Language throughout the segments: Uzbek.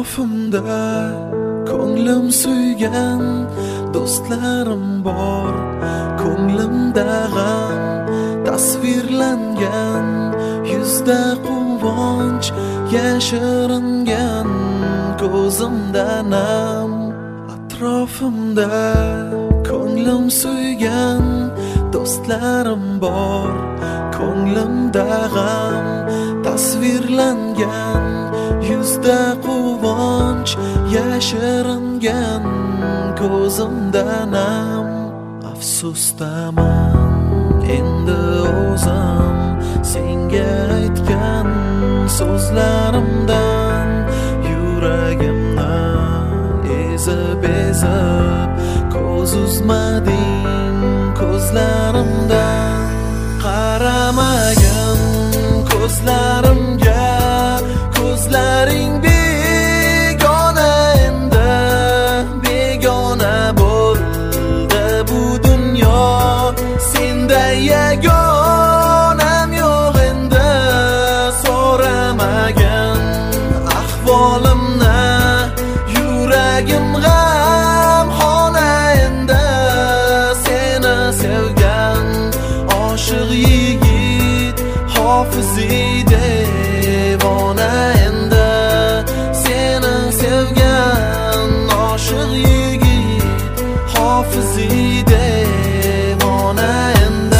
Atrofimda ko'nglim suygan do'stlarim bor, ko'nglimda g'am tasvirlangan, yuzda quvonch yashiringan, ko'zimda nam. Atrofimda ko'nglim suygan do'stlarim bor, ko'nglimda g'am tasvirlangan, yuzda quvonch yashiringan, ko'zimda nam. Afsusdaman endi o'zim senga aytgan so'zlarimdan, yuragimni ezib ko'z uzmading ko'zlarimdan. Qaramagin ko'zlarimga, ko'zlaring begona endi, begona bo'ldi bu dunyo. Senday yagonam yo'q endi, so'ramagin ahvolimni, yuragim g'amxona endi. Seni sevgan oshiq yigit Hofizi devona endi. Seni sevgan oshiq yigit Hofizi devona endi.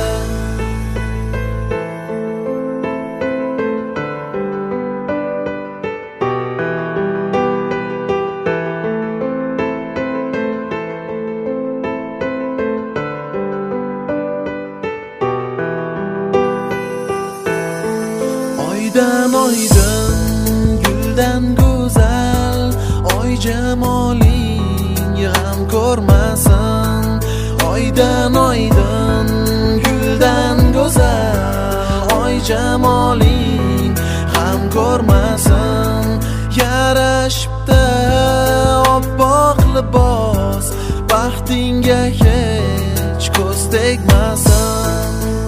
Oydan oydin guldan go'zal, oy jamoling g'am ko'rmasin. Oydan oydin guldan go'zal, oy jamoling g'am ko'rmasin. Yarashibdi oppoq libos, baxtingga hech ko'z tegmasin.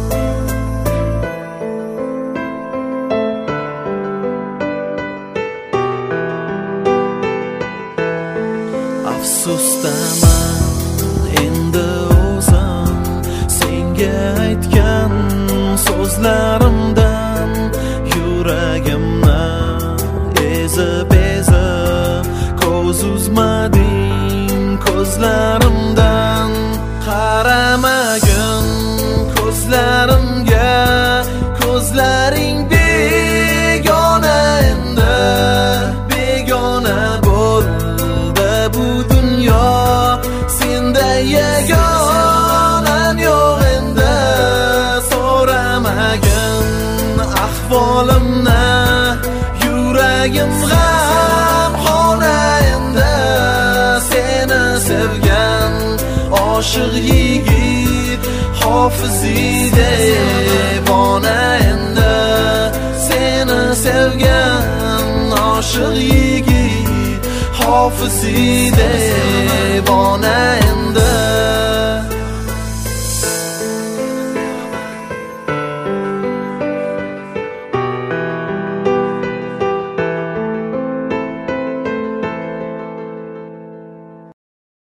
Afsusdaman endi o'zim senga aytgan so'zlarimdan, yuragimni ezib ko'z uzmading ko'zlarimdan. Qaramagin ko'zlarimga, ko'zlaring begona endi, begona bo'ldi bu dunyo. Senday yagonam yo'q endi, so'ramagin ahvolimni, yuragim g'amxona endi. Seni sevgan oshiq yigit Hofizi devona endi. Seni sevgan oshiq yigit Hofizi devona endi.